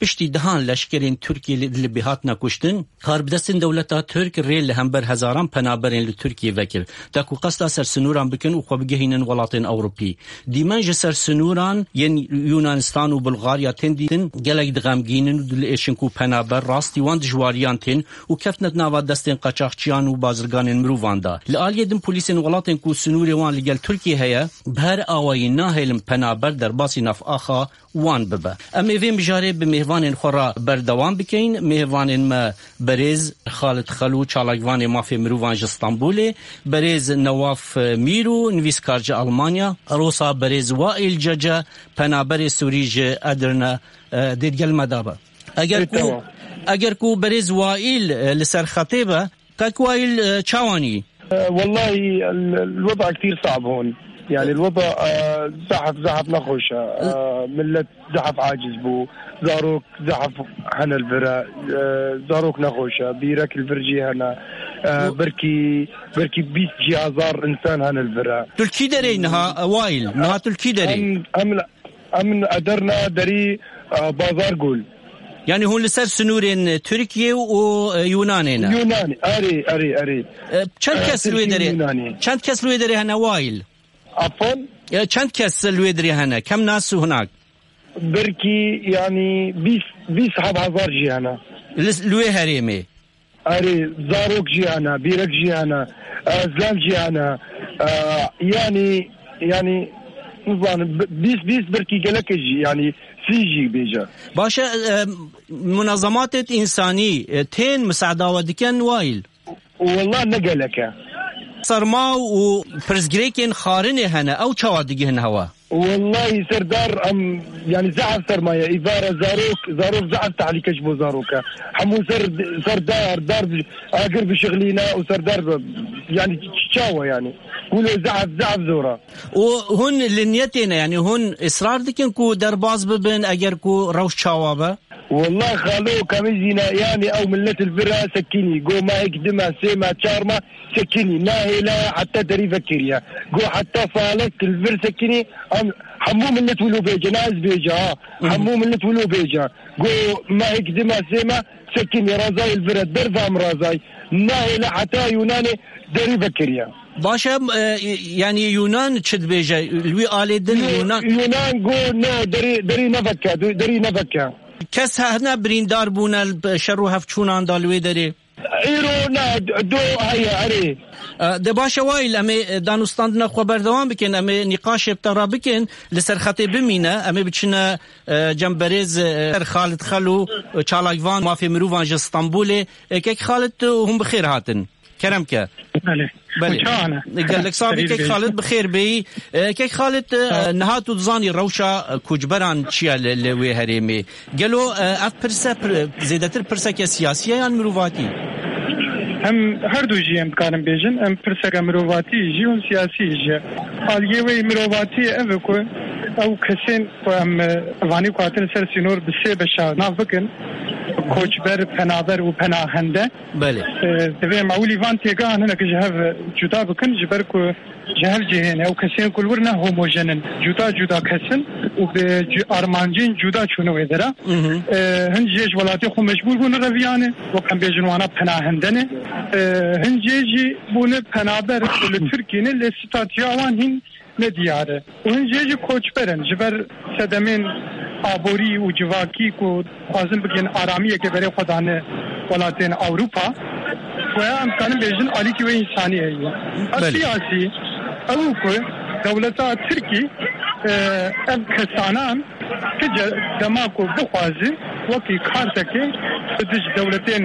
پشتی دهان لشکرین ترکیه لبهات نکشتن کار بدستن دولتا ترک ریل همبر هزاران پنابرین لترکیه وکر تاکو قصد سر سنوران بکن و خواب گهینن ولاتین اوروپی دیمن جسر سنوران ین یونانستان و بلغاریا تندین گلک دغمگینن و دل ایشنکو پنابر راستی وان دجواریان تن و کفتنت ناوا دستن قاچاقچیان و بازرگانین مروواندا لآلیه دن پولیسین ولاتین کو سنوری وان لگل ترکیه هیا بهر آوایی ناهلم پنابر در باسی نف آخا وان ببا اما ویم بجاره به مهوان خورا بردوام بکین مهوان ما برز خالد خلو چالاگوان مافی مروان جستانبول برز نواف میرو نویسکارج آلمانیا روسا برز وائل ججا پنابر سوریج ادرنا دیدگل مدابا اگر کو برز وائل لسر خطيبه كاك وائل چاواني والله الوضع كثير صعب هون يعني الوضع زحف نخوشه ملت زحف عاجز بو زاروك زحف هنا الفرا زاروك نخوشه بيرك الفرجي هنا بركي 20,000 انسان هنا الفرا تركي دري نها وائل نها تركي دري ام قدرنا دري بازار قول يعني هون لسر سنورين تركيا ويونانينا يوناني اري چند کس روی داره چند کس روی داره هنا وائل عفوا چند کس روی داره هنا كم ناس هناك بركي يعني 20,000 جي هنا لوي هريمي اري زاروك جي هنا بيرك جي هنا زلام جي هنا يعني نظام 20 بركي قالك جي يعني سيجي بيجا باشا منظمات إنساني تين مساعدة ودكان وائل والله نقلك صرما وفرزقريكين خارني هنا أو شوادقي هنا هوا والله سردار يعني زعف سرمايا إذا زاروك زعف تعلي كشبو زاروكا حمو دار أقرب بشغلينا وسردار يعني تشاوى يعني كله زعف زورا وهن لنيتنا يعني هن إصرار دكين كو درباز ببن أجر كو روش شاوابا والله خالو كمزينا يعني او ملت الفرا سكيني جو ما يقدمها سيما تشارما سكيني ناهلا حتى دري فكريا جو حتى صالك الفر سكيني حمو ملت ولو بيجا ناس بيجا حمو ملت ولو بيجا جو ما يقدمها سيما سكيني رازاي الفرا درفام رازاي ناهلا حتى يوناني دري فكريا باشا يعني يونان تشد بيجا لوي آلي دل يونان جو نا دري نفكا کس هنه بریندار بونه شروع هفچونان دالوی داره ایرو نه دو هیا اری ده باشه وائل امی دانستاندنا خبر دوام بکن امی نقاش ابترا بکن لسر خطی بمینه امی بچنه جنبرز خالد خلو چالاگوان مافی مروان جستانبول که خالد هم بخیر هاتن کرم که بله قال لك صاحبي كيك خالد بخير بي كيك خالد نهاتو تزاني روشا كوجبران تشيا لوي هريمي قالوا اف برسا زيدتر برسا سياسيه يعني مروفاتي هم هردو جي ام كارم بيجن ام برسا مروفاتي جيون سياسي جي اليوي مروفاتي افكو او كسين ام واني قاتل سر سينور بسي بشا نافكن کوچبر پنابر و پناهنده بله دوی معولی وان تیگان هنک جهاv جدا بکن جبر کو جهاv جهنه او کسین کلور نه هوموژنن جدا کسن و به ارمانجین جدا چونه ودره هنجیج ولاتی خو مجبور بون رویانه و کم بجنوانا پناهندنه هنجیجی بون پنابر ترکیه ل ستاتیاوان هین ندیاره و هنجیجی کوچبرن جبر سدمن آبوری و جواکی کو آزم بگن آرامیه که برای خدانه ولاتین اوروپا و امکان بیشتر عالی کی و انسانیه سیاسی او کو دولتا ترکی ام کسانان که دماغو بخوازی وکی کارت که دش دولتین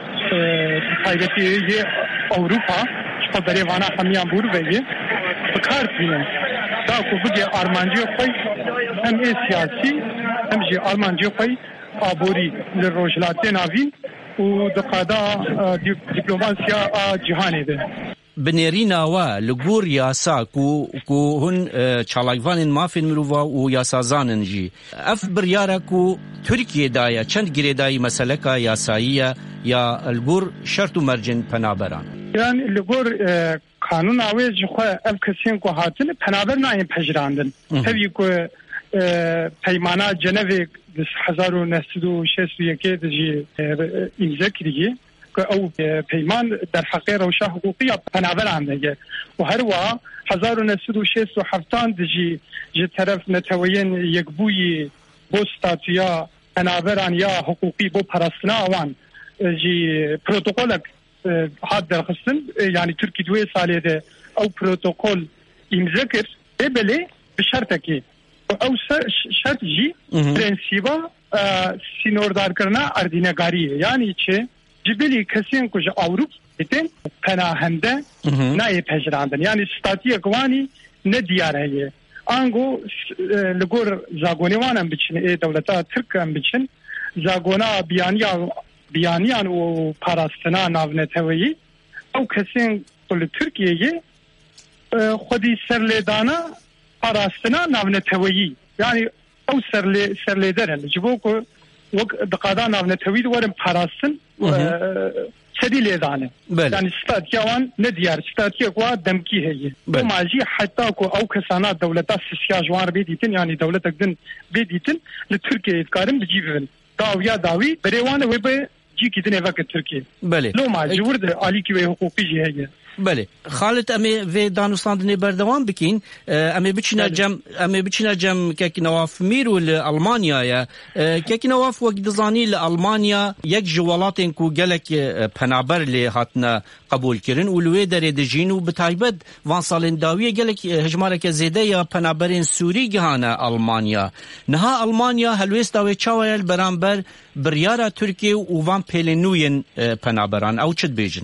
تایبتی اوروپا که برای وانا همیان بور بگه بکار بینه دا کو بگه آرمانجی خوی هم سیاسی هم جی آرمانجی خوی آبوری لروجلاتین آوین و دقادا دیپلوماسیا جهانی ده بنيرينا ولغور ياسا كو هن چالاگوان مافين مروفا و ياسازانن جي اف برياركو تركيا دايا چند گريداي مسلكا ياسايا يا الغور شرط مرجن پنابران يعني الغور قانون اويج خو اف كسين کو هاتن پنابر ناين پجراندن تبي کو پیمانا جنوی 1961 دجی امضا کردی که او پیمان در حقیقت روشا حقوقی پنابر آمده و هر وا 1967 دجی طرف نتوین یک بوی بوستاتیا پنابران یا حقوقی بو پرستنا آوان جی پروتوکول حد درخستن یعنی ترکی 2 ساله ده او پروتوکول امضا کرد بله به شرط که او شرط جی پرنسیبا سینوردار کرنا اردینگاریه یعنی چه جبلی کسین کج اوروپ دیتن پناهنده نه پجراندن یعنی ستاتی اقوانی نه دیاره آنگو لگور زاگونیوانم بچن دولتا ترکم بچن زاگونا بیانیان و پاراستنا ناونتوی او کسین کل ترکیه خودی سرلیدانا پاراستنا ناونتوی یعنی او سرلیدرن جبو کو وق دقادا ناونتوی دورم پاراستن سدی لیدانه یعنی ستاتیوان ندیار ستاتیوا دمکی هی و ماجی حتی کو او کسانا دولتا سیاسی جوار بیدیتن یعنی دولت اقدن بیدیتن لترکیه کارم بجیبن داوی بریوانه و به جی کدن وقت ترکیه بله لو ماجی ورد علی کی حقوقی هی بله خالد امی و دانستاندنی بردوام بکین امی بچینا جم که نواف میرو لألمانیا یا که نواف وقت دزانی لألمانیا یک جوالاتن کو گلک پنابر لی هاتنا قبول کرن ولوی در دجین و بتایبد وان سالن داوی گلک هجماره که زیده یا پنابرین سوری گهانه ألمانیا نها ألمانیا هلویست داوی چاویل برانبر بریارا ترکیه و وان پیلنوین پنابران او چد بیجن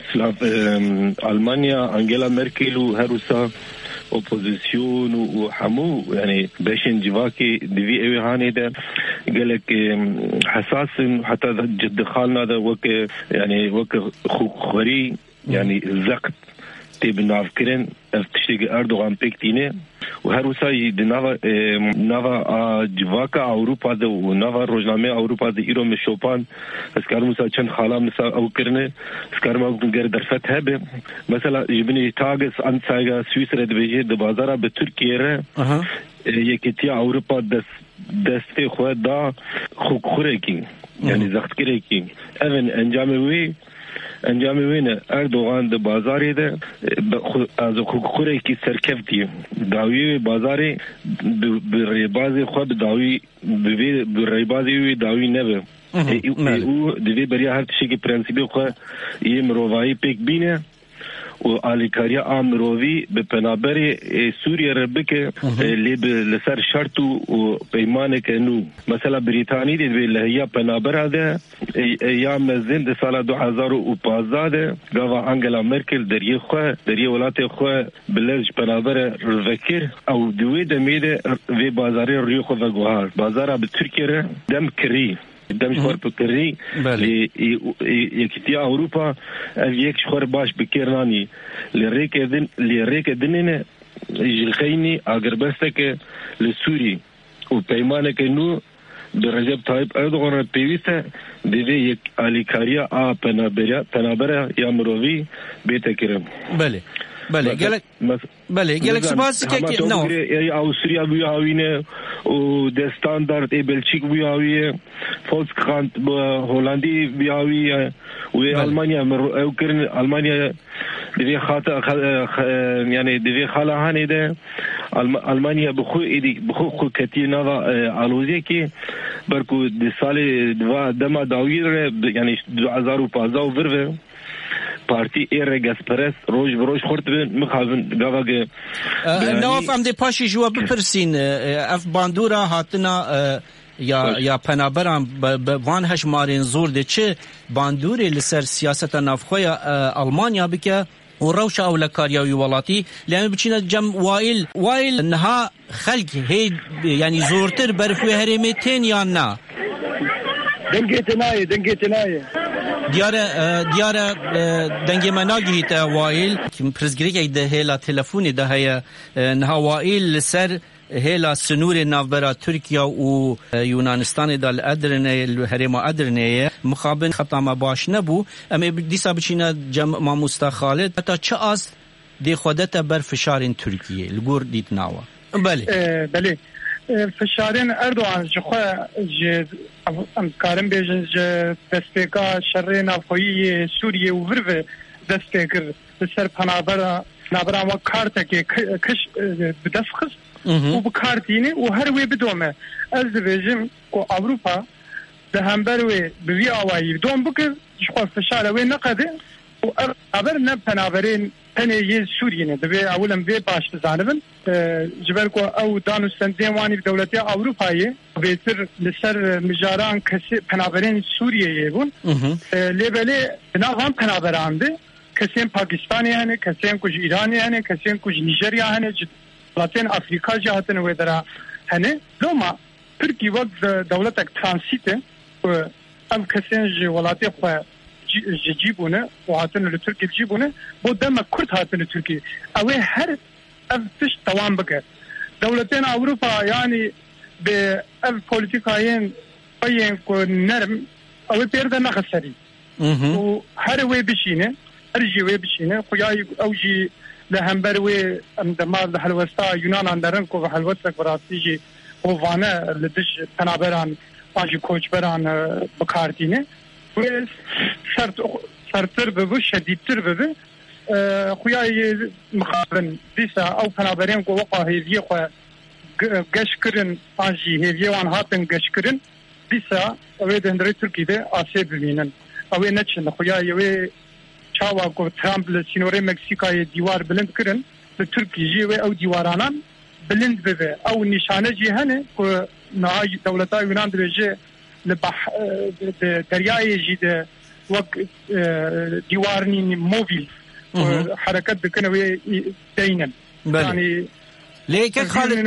ألمانيا أنجيلا ميركل وهروسا اوپوزيسيون وحمو يعني باشن جواكي دي ايوه هاني ده قالك حساس حتى جد خالنا ده وك يعني وك خوري يعني زقت تبي نافكرن افتشتي اردوغان بيكتينه وهروسا نافا جواكا اوروبا ده ونافا روجنامه اوروبا ده ايرو مشوبان اسكارموسا چند خالا مثلا او كرنه اسكارما غير درفت هبه مثلا يبني تاغس انسايغا سويسرا دبيجي ده بازارا بتركيا يكتيا اوروبا دست خود دا خوكوريكي يعني زخت كريكي اون انجام وینه اردوغان ده بازاری ده از خوره کی سرکفتی داوی بازاری به بازی خود داوی به بازی داوی نه او دوی برای هر چیزی پرنسیبی خو یه مروایی پک بینه و آلیکاریا آمروی به پنابری سوریه ربکه لیب لسر شرط و پیمانه که نو مثلا بریتانی دید به لحیه پنابره ده یا مزین ده سال 2015 ده گاوا انگلا مرکل در یه ولات خواه بلج پنابره روکر او دوی دمیده وی بازاری ریو خو و گوهار بازاره به ترکیه دم کری دم شخور بکری یکیتیا اوروپا یک شخور باش بکرنانی لیریک دنینه جلخینی اگر بسته که لسوری و پیمانه که نو به رجب طایب اردوغان پیوسته دیده یک آلیکاریا پنابره یا مروی بیتا کرم بله گلک سپاس که نو اوستریا بیاوینه و د ستاندارد بلژیک بیاویه فولکسکانت هولندی بیاویه و المانیا او کرن المانیا دی خاطر یعنی دی خاله هانی ده المانیا بخو کتینا الوزی کی برکو د سال دما داویر یعنی 2015 ورو پارتی ایرگاسپرس روز خورد بین مخابن گاواگه نواف ام دی پاشی جواب بپرسین اف باندورا هاتنا یا پنابران وان هشمارین زور ده چه باندوری لسر سیاست نافخوی آلمانیا بکه و روش اولکاریاوی ولاتی لأنه بچینه جم وائل نها خلق هی یعنی زورتر برفوی هرمیتین یا نه دنگی تنایه دیاره دنگی مناگی تا وائل پرزگری که ده هیلا تلفونی ده هیا نها وائل لسر هیلا سنور نافبرا ترکیه و یونانستان دال ادرنه هرم ادرنه مخابن خطا باش نبو اما دیسا بچینه جمع مستا خالد تا چه از دی خودت بر فشار ترکیه لگور دیت ناوا بله فشارين أردوغان جخوا ام كارم بيجن دستيكا شرين افوي سوريا وفرف دستيكر بسر پنابرا نابرا وكارتك كش بدفخص وبكارتيني وهروي بدومه از بيجم كو اوروبا دهمبروي بوي اواي دوم بك جخوا فشار وين نقده وابرنا پنابرين هني سوريا دبي اولا بي باش تزانبن جبركو او دانو سندين واني بدولتي اوروبايي بيتر لسر مجاران كسي پنابرين سوريا يبون ليبلي بناغان پنابران دي كسين باكستاني هني كسين كوج ايراني هني كسين كوج نيجيريا هني لاتين افريقيا جهتن ويدرا هني لوما تركي وقت دولتك ترانسيت ام كسين جي ولاتي خو جيبونه وهاتن لتركي جيبونه بودم كرد هاتن لتركي اوي هر افتش توان بك دولتين اوروبا يعني باف بوليتيكاين اين كو نرم او بيرد نخسري وهر وي بشينه ارجي وي بشينه خويا اوجي لهمبروي امدمار لحلوستا يونان اندرن كو حلوتك براسيجي وفانا لدش تنابران اجي كوچبران بكارتينه سرتر ببو شديدتر ببو خويا مخابن ديسا او پنابرين كو وقا هيفيه خو گشكرن اجي هيفيه وان هاتن گشكرن ديسا اوي دندري تركي ده اسي بمينن اوي نچن خويا يوي چاوا كو ترامب سينوري مكسيكا ديوار بلند كرن لتركي جي او ديوارانان بلند ببه او نشانه جي هنه كو نهاي دولتا يونان درجه لبح درياي جي وقت ديوارني موبيل حركات بكنوي دينا يعني ليك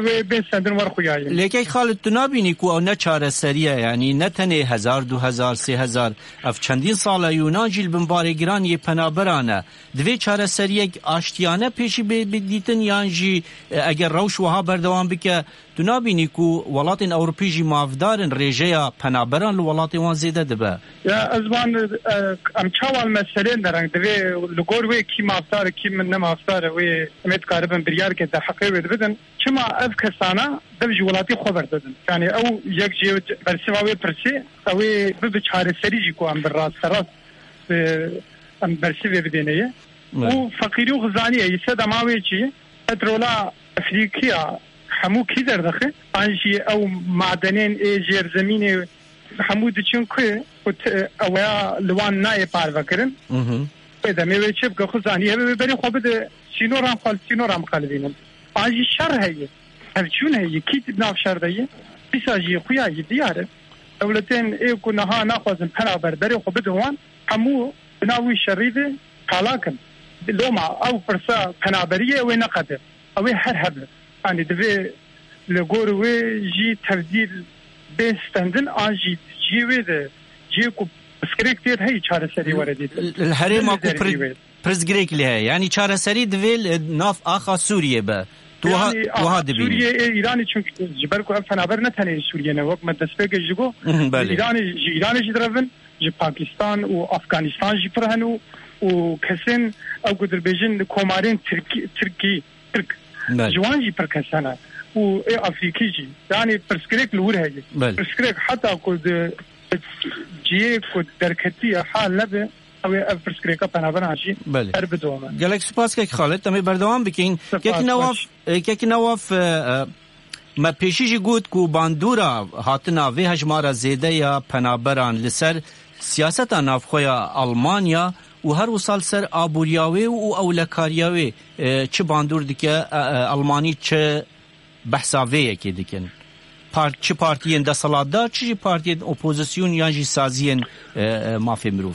خالد تنابيني كو او نچاره سريه يعني نتنه 1000 2000 3000 اف چندین سال یونان جیل بمباره گران ی پنابرانه دوی چاره سریه آشتیانه پیشی بدیتن یانجی اگر روش وها بردوام بکه تنابيني كو ولاتين اوروبي جي مافدارن ريجيا پنابران لولاتي وان زيده دبه يا ازبان ام چاوال مسئلين درنگ دوی لگور وی کی مافدار کی من نمافدار وی امید قاربن بريار که ده حقی وید بدن چما اف کسانا دوی ولاتي خبر دادن يعني او یک جي برسواوی پرسي اوی بچاره سری جي كو ام براس سراس ام برسوی بدنيه و فقيري وغزانيه يسد ماوي چي اترولا افريقيا همو کی در داخل آنجی او معدنین ایجر زمینه همو دچون که اویا لوان نای پارو کردن. پیدا میوه چه بگه خزانیه ببری خوب ده سینورام خالدینم. آنجی شر هیه، هرچون هیه کی ناف شر دهیه. بیساجی خویایی دیاره. دولتین ای کو نها نخوازن پنا برداری خوب ده وان همو بناوی شریده طلاقن. لوما او فرصة پنا بریه و نقده. اوی هر هبل. يعني دبي لغوروي جي تبديل بيستندن انجي جيوي ده جيكو سكريكتير هي چاره سري وردي الحريم اكو برزغريك لها يعني چاره سري دبي ناف اخا سوريا با توها دبي سوريا ايراني چون جبركو فنابر نتني سوريا نه وقت مدسبه جيجو ايراني جي درفن جي باكستان وافغانستان جي فرهنو وكسن او قدر بيجن كومارين تركي جوانجي بركسانا و افريقيجي يعني برسكريك لور هي برسكريك حتى كود جي كود دركتي حال لبه او برسكريكا بنابراشي اربدوما جالك سپاس که خالد تمی بردوام بکین که نواف ما پیشی گوت کو باندورا هاتنا وی هجمارا زیده یا پنابران لسر سیاست نافخویا آلمانیا و هر وصال سر آبوریاوی و اولکاریاوی چه باندور دیگه آلمانی چه بحثاویه که دیگن چه پارتیین دستالاتدار چه پارتیین اپوزیسیون یا جی سازیین مافی مروف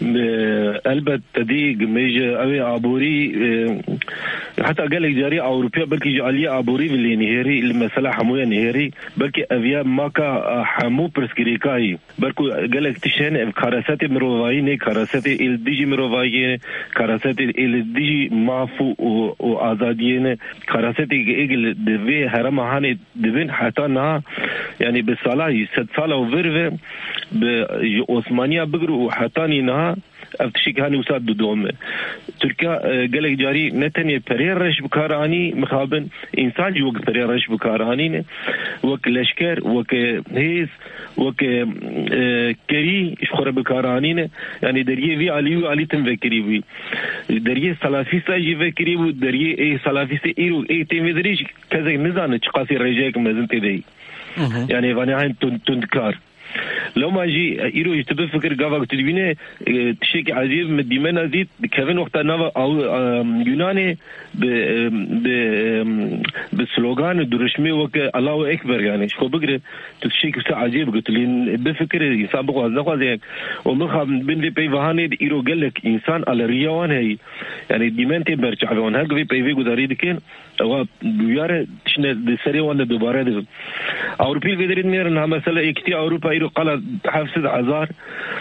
البته دی میج اوی آبوری حتى قال لك جاري أوروبيا بلكي جالية أبوري اللي نهاري المسألة حموية نهاري بلكي أفيا ماكا حمو برسكريكاي بلكو قال لك تشين كاراساتي مروفايني كاراساتي الديجي مروفايني كاراساتي الديجي مافو وآزاديين كاراساتي إيجل دفي هرم هاني دفين حتى نها يعني بالصلاة 6 سالة وفرفة بعثمانية بقروا حتى نها افتشي كاني وساد دوم تركيا قالك جاري نتني بريرش بكاراني مخابن انسان جو بريرش بكاراني وك لشكر وك هيس وك كري اشخر بكاراني يعني دريه في علي تنفكري في دريه سلافيستا جي فكري ودريه اي سلافيستا ايرو اي تيمدريش كذا نزان تشقاسي رجاك مزنتي دي يعني فاني تنكار لو ما جي ايرو يتبع فكر قافا تدبينه تشيك عجيب مديمنا زيد كيفن وقت نافا او يوناني بسلوغان درشمي وك الله اكبر يعني شو بقرا تشيك عجيب قلت لي بفكر يسابق هذا زي ومخ بن في بيفاني ايرو قال لك انسان على ريوان هي يعني ديمنتي برجع لون هاك في بيفي قدري دكين او بيار تشنا سري وانا دوباره ده اوروبي فيدرين ميرنا مثلا اكتي اوروبا ايرو قال حفصد عزار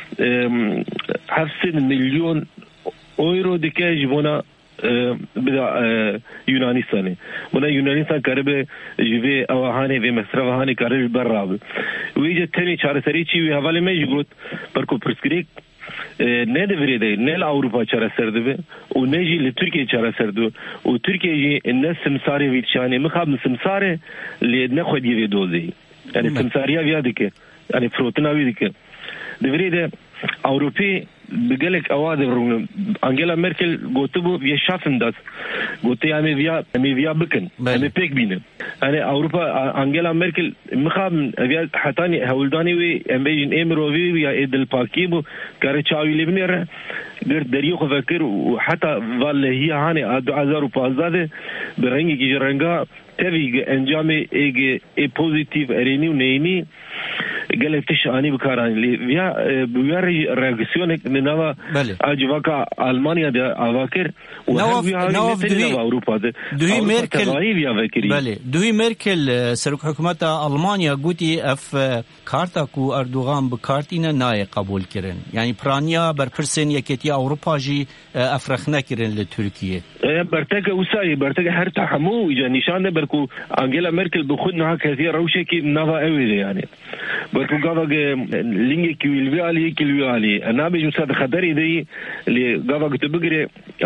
حفصد مليون اورو دكاج بنا بدا يونانيستاني بنا يونانيستان كربه جوي او هاني في مصر هاني كربه براب ويجي تاني چار سري چي وي حواله مي جوت بركو برسكريك ne devrede ne Avrupa çare be o ne ji Türkiye çare serdu o Türkiye ji ne simsare vitşane mi khab simsare le ne khodi ve dozi yani simsariya viyadike yani frotna viyadike devrede Avrupa بقالك أوادر أنجيلا ميركل قلتبو في شافن داس قلت يعني فيا بكن يعني بيك بينه يعني أوروبا أنجيلا ميركل مخام فيا حتاني هولداني وي أمبيجن إمروفي ويا إدل باكيبو كارتشاوي لبنير غير دريو خفكر وحتى والله هي هاني عزار وبازده برنجي كيجرنجا تبي انجامي اي بوزيتيف اريني ونيني قال تش اني بكاراني فيا بياري رياكسيون نوا اجواكا المانيا ده افاكر نواف دوي ميركل بله دوي ميركل سرك حكومت المانيا قوتي اف كارتاكو اردوغان بكارتينا ناي قبول كرن يعني برانيا برفرسن يكتي اوروبا جي افرخنا كرن لتركيا برتك وساي برتك هر تحمو اجا نشان بركو انجيلا ميركل بخدنا كثير روشكي نافا اوي يعني بركو قاعد لينجي كيلفي علي انا بيجو صاد خطري دي اللي قاعد تبغري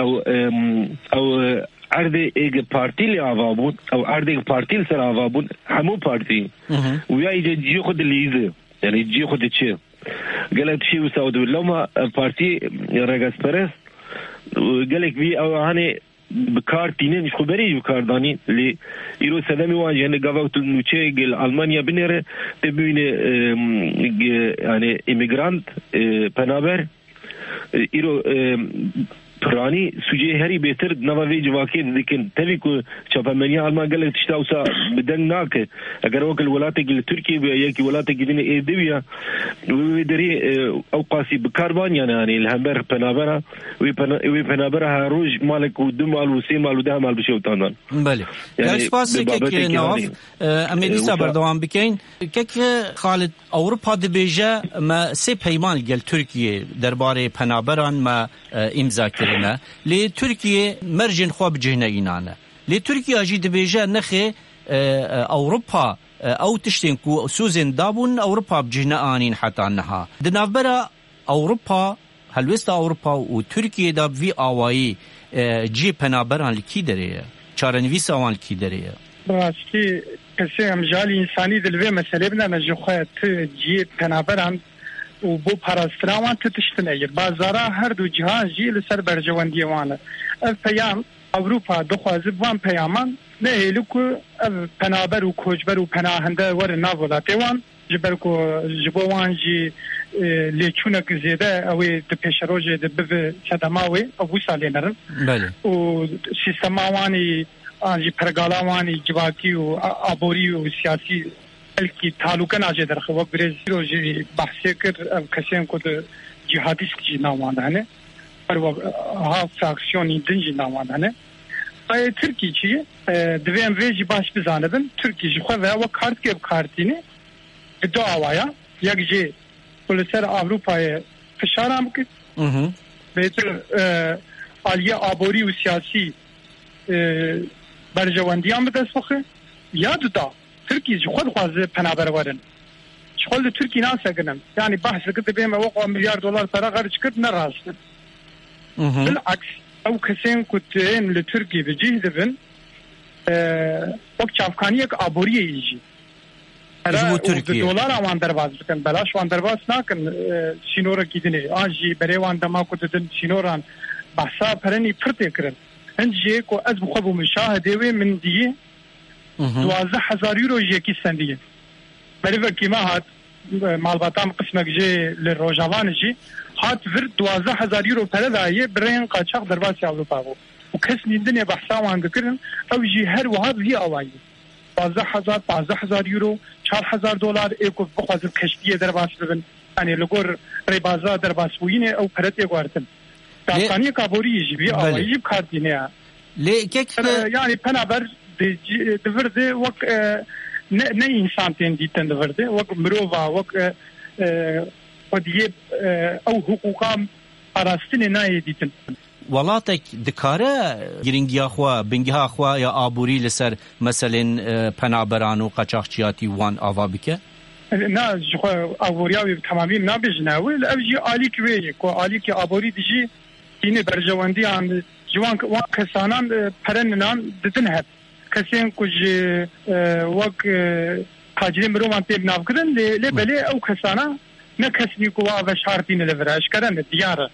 او عرض ايج بارتي اللي افابون او عرض بارتي سر افابون همو بارتي ويا يجي خد اللي يعني يجي خد تشي قالت شيء وسعود لما بارتي رجاس بريس قالك في او هاني بكارتينين شو بري بكارداني اللي يرو سلامي واجه يعني قاوت نوتشي المانيا بنيره تبين يعني إيميغرانت بنابر يرو پرانی سوجه هری بهتر نوابی جواکی لیکن تبی کو چاپمنیا آلمان گله تشتاوسا بدن ناکه اگر وکل ولاتی گل ترکیه و یکی ولاتی گلین ایدویا و دری اوقاسی بکاربان یعنی الهمبر پنابرا وی پنابرا هروج مالک و دو مال و سه مال و ده مال بشوتاندن بله گلش پاسی که نواف امیدیسا بردوام بکین که خالد اوروپا دبیجه ما سه پیمان گل ترکیه درباره پنابران ما امضا کرد لتركيا مرجن خواب جهنينانه لتركيا جي دبيجا نخي اوروبا او تشتنكو سوزن دابون اوروبا بجهنانين حتى انها دنافبرا اوروبا هلوست اوروبا وتركيا داب في اواي جي پنابران لكي دريه چارنويس اوان لكي دريه راستی کسی امجال انسانی دلوی مسئله بنا نجوخه جي پنابران و بو پاراستراوان تتشتنه بازارا هر دو جهان جی لسر برجواندی وانه اف پیام اوروپا دخوازب وان پیامان نه هلوکو اف پنابر و کوچبر و پناهنده ور ناولاتی وان جبرکو جبوان جی لیچونک زیده اوی د پیشروج د بو صدماوی او سالینرن و سیستماوانی آنجی پرگالاوانی جواکی و آبوری و سیاسی की तालुका नाजे दरखवा ब्रेजिल जी बहसे कर कसें को जिहादिस्ट जी नामाना है पर वो हा फ्रैक्शन इंदन जी नामाना है ay Türkiye devem veji baş bir zanedin Türkiye xwe ve kart ke kartini davaya yakji polisler Avrupa'ya fişaram ki beter aliye abori ve siyasi berjewandiyam bedesxwe ya da Türkiye خود خوازه پنابر ورن خود ترکی ناسه کنم یعنی بحث کده بیم وقع $1 ملیار para خرج کرد نراست بالعكس او كسين كنتين لتركيا بجيه دبن وقت افغانيك ابوريه يجي دولار وان درباز بكن بلاش وان درباز ناكن سينورا كيدني اجي بريوان دما كنتن سينوران بحساب هرني فرتكرن انجي كو از بخبو مشاهده من دي 12000 يورو جيكي سنديه بريفا كيما هات مالباتام قسمك جي للروجافان جي هات فر 12000 يورو بلدايه برين قاچاق درباز اوروبا وكسني الدنيا بحساب وان ذكرن او جي هر وهاب هي اواي 12000 يورو 4000 دلار ايكو بخواز كشتيه درباز بن يعني لغور ريبازا درباز وينه او فرتي غارتن تاقاني كابوري جي بي اواي بكاردينيا ليه كيك يعني بنابر دفرده وك نه انسان تين ديتن دفرده وك مروفا وك وديب او حقوقام اراستن نه ديتن ولاتك دكاره گرنگیا خو بنگها خو یا ابوری لسر مثلا پنابران و قاچاقچیاتی وان آوا بکه نه جو ابوریاوی تمامی نابجناوی ابجی آلیک وی کو آلیک ابوری دیجی اینه برجواندی ان جوان وان کسانان پرننان دتن هب کسین کج وق حاجی مروان تب نافکرن ل بلی او کسانا نه کسنی کو و شرطین لفراش کردن دیار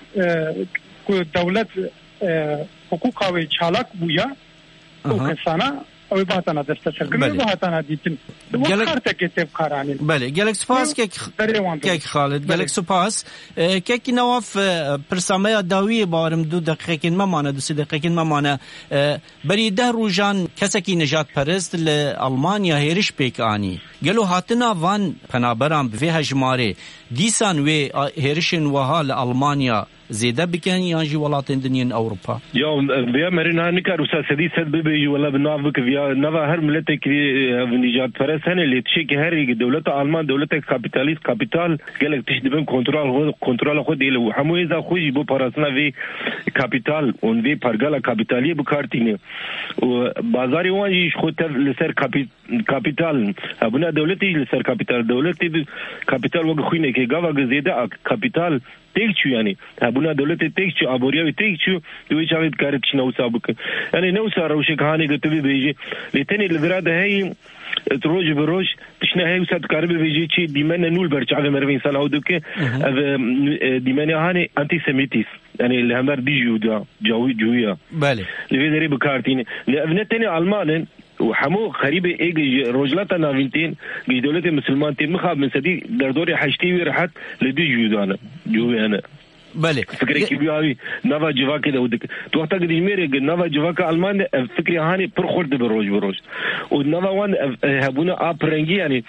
دولت حقوق او چالاک بویا او کسانا او باتانا دسته سرکمی باتانا دیتن وقت کتاب کارانی بله گلک سپاس که خالد گلک سپاس که نواف پرسامه داوی بارم 2 دقیقه ما مانه 2 دقیقه ما مانه بری ده روزان کسکی نجات پرست لالمانیا هریش پیک آنی گلو هاتنا وان پنابرام به هجماره دیسان و هریشن وها لالمانیا زيادة بكن يانجي ولاتين دنيا أوروبا. يوم بيا مرينا نكار وساسدي سد بيجي ولا بنافك بيا نفا هر ملتك نجات فرسان اللي تشيك هري دولة ألمان دولة كابيتاليست كابيتال قالك تشدبن كنترول خود يلو وحمويزا خوي بو براسنا في كابيتال ون في برجالا كابيتالية بكارتينه وبازاري وانجي خود لسر كابيتال أبنا دولتي لسر كابيتال دولتي كابيتال وقخينه كي جاوا زيادة كابيتال تيجي يعني أبونا دولتي تيجي أبوريا تيجي دوي شغلة كارتش نوسابك يعني نوسار وشك هاني قتبي بيجي لتاني الفرادة هاي تروج بروج تشنا هاي وسات كاربي بيجي شيء ديمانا نول برج على مرفين سنة ودك ديمانا هاني أنتي سيميتيس يعني اللي همار دي جودا جوية بالي اللي في ذري بكارتين لأبنا تاني ألمان وحمو خريبة إيجي رجلات نافينتين جي دولة مسلمان تين مخاب من سدي دردوري حشتي ورحت لدي جودانا جوي أنا بله فكرة كبيرة نافا جواكي ده ودك توقتك دي ميري نافا جواكا ألمان فكرة هاني برخورد بروج ونافا وان هبونا أبرنجي يعني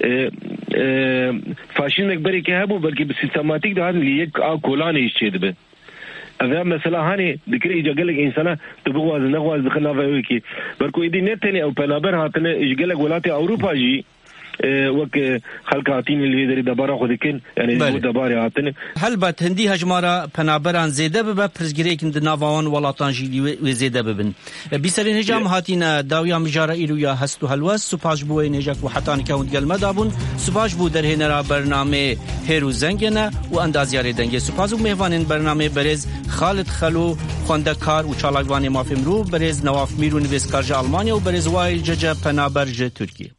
فاشين نكبري كهبو بلكي بسيستماتيك ده هذا اللي يك كولاني يشيد به أذا مثلا هاني ذكري إذا قالك إنسانا تبغى نغواز دخلنا فيك بركو إدي نتني أو بنابر هاتنا إيش قالك ولاتي أوروبا جي وك خلق هاتين اللي يدري دبارة خذكين يعني دبارة هاتنا هل بات هندي هجمارة بنابران زيادة ببا برزجريك ند نافوان ولاتان جيلي وزيادة ببن بيسرين هجام هاتينا داويا مجارة إلو يا هستو هلوس سباش بوين هجاك وحتان كاوند قل مدابون سباش بو در هنرا برنامه هيرو زنگنا واندازياري دنگي سپاس و مهوانين برنامه برز خالد خلو خوندکار و چالاکوان مافم رو برز نواف میرو نویسکار جا آلمانیا و برز وایل ججا پنابر جا ترکیه